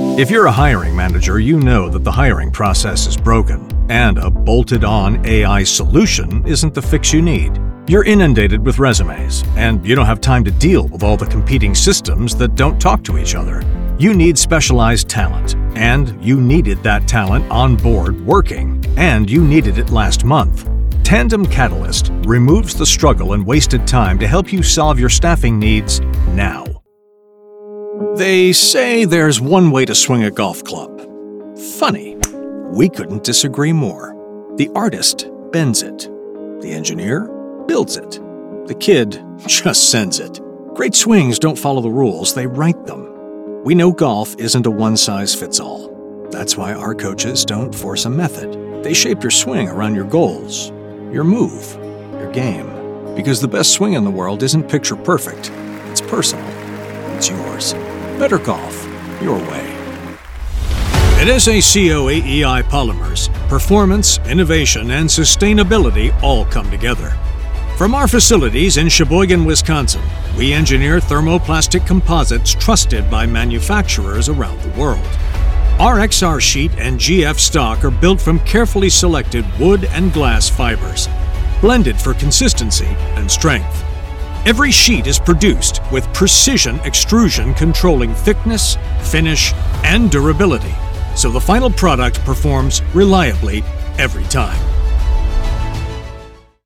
If you're a hiring manager, you know that the hiring process is broken, and a bolted-on AI solution isn't the fix you need. You're inundated with resumes, and you don't have time to deal with all the competing systems that don't talk to each other. You need specialized talent, and you needed that talent on board working, and you needed it last month. Tandem Catalyst removes the struggle and wasted time to help you solve your staffing needs now. They say there's one way to swing a golf club. Funny, we couldn't disagree more. The artist bends it. The engineer builds it. The kid just sends it. Great swings don't follow the rules, they write them. We know golf isn't a one-size-fits-all. That's why our coaches don't force a method. They shape your swing around your goals, your move, your game. Because the best swing in the world isn't picture perfect. It's personal. It's yours. Better golf, your way. At SACO AEI Polymers, performance, innovation, and sustainability all come together. From our facilities in Sheboygan, Wisconsin, we engineer thermoplastic composites trusted by manufacturers around the world. Our XR sheet and GF stock are built from carefully selected wood and glass fibers, blended for consistency and strength. Every sheet is produced with precision extrusion controlling thickness, finish, and durability, so the final product performs reliably every time.